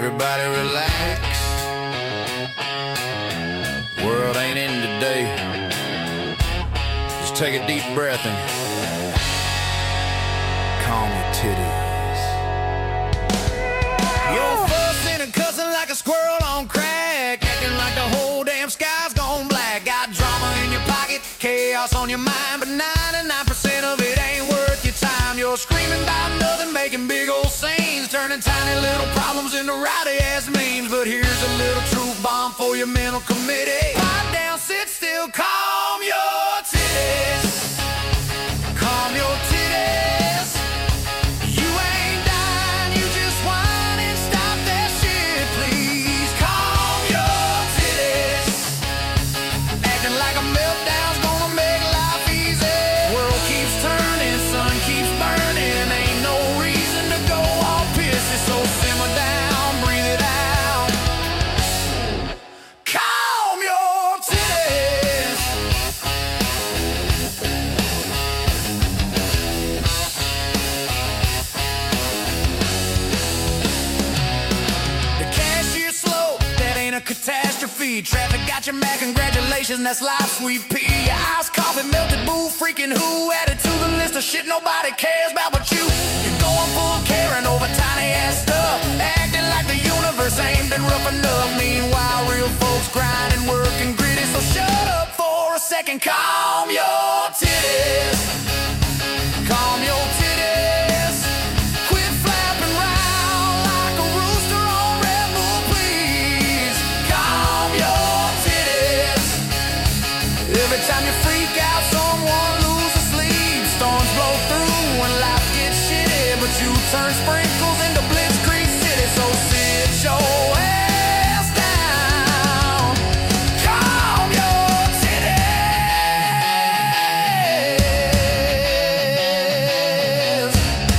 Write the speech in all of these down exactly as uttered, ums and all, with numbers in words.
Everybody relax. World ain't in today. Just take a deep breath and calm your titties. You're fussing and cussing like a squirrel on crack, acting like the whole damn sky's gone black. Got drama in your pocket, chaos on your mind, but ninety-nine percent of it ain't worth your time. You're screaming about nothing, making big old scenes, turning tiny little problems into rowdy-ass memes. But here's a little truth bomb for your mental committee. Pipe down, sit still, calm your titties. Calm your titties. You ain't dying, you just whining. Stop that shit, please. Calm your titties. Acting like a meltdown's gonna make life easy. World keeps turning, sun keeps burning. Ain't no reason to go all pissy, so simmer down, breathe it out. Calm your titties. The cashier's slow, that ain't a catastrophe. Traffic got you mad, congratulations, that's life's sweet pea. Your iced coffee melted, boo, freaking who added to the list of shit nobody cares about but you. You're going full Karen over tiny ass stuff, acting like the universe ain't been rough enough. Meanwhile, real folks grinding, working gritty. So shut up for a second, calm your titties. Calm your titties. Quit flapping round like a rooster on Red Bull, please. Calm your titties. Every time you freak out, someone loses sleep. Storms blow through when life gets shitty, but you turn sprinkles into Blitzkrieg City. So sit your ass down. Calm your titties.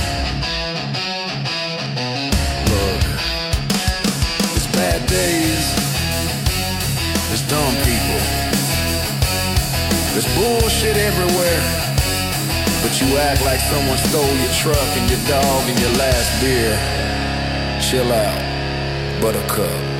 Look, there's bad days, there's dumb people, there's bullshit everywhere, but you act like someone stole your truck and your dog and your last beer. Chill out, buttercup.